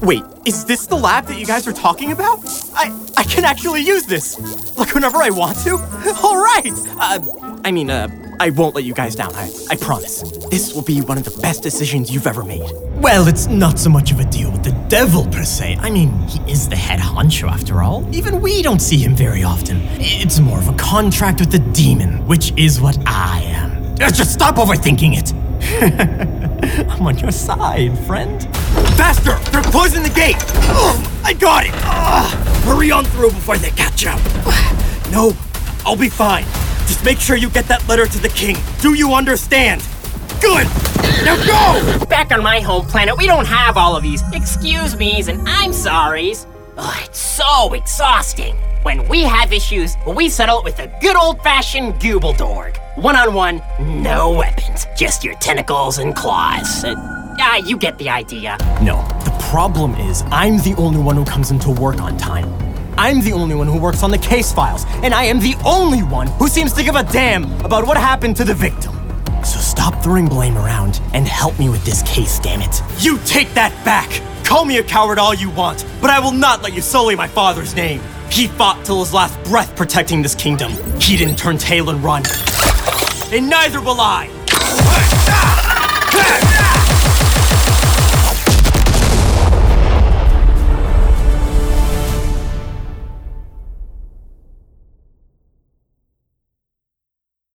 Wait, is this the lab that you guys are talking about? I can actually use this! Like whenever I want to? Alright! I won't let you guys down, I promise. This will be one of the best decisions you've ever made. Well, it's not so much of a deal with the devil, per se. I mean, he is the head honcho, after all. Even we don't see him very often. It's more of a contract with the demon, which is what I am. Just stop overthinking it. I'm on your side, friend. Faster! They're closing the gate! I got it! Hurry on through before they catch up. No, I'll be fine. Just make sure you get that letter to the king. Do you understand? Good! Now go! Back on my home planet, we don't have all of these excuse me's and I'm sorry's. It's so exhausting. When we have issues, we settle it with a good old-fashioned Goobledorg. One-on-one, no weapons, just your tentacles and claws. You get the idea. No, the problem is I'm the only one who comes into work on time. I'm the only one who works on the case files, and I am the only one who seems to give a damn about what happened to the victim. So stop throwing blame around and help me with this case, damn it. You take that back! Call me a coward all you want, but I will not let you sully my father's name. He fought till his last breath protecting this kingdom. He didn't turn tail and run. And neither will I!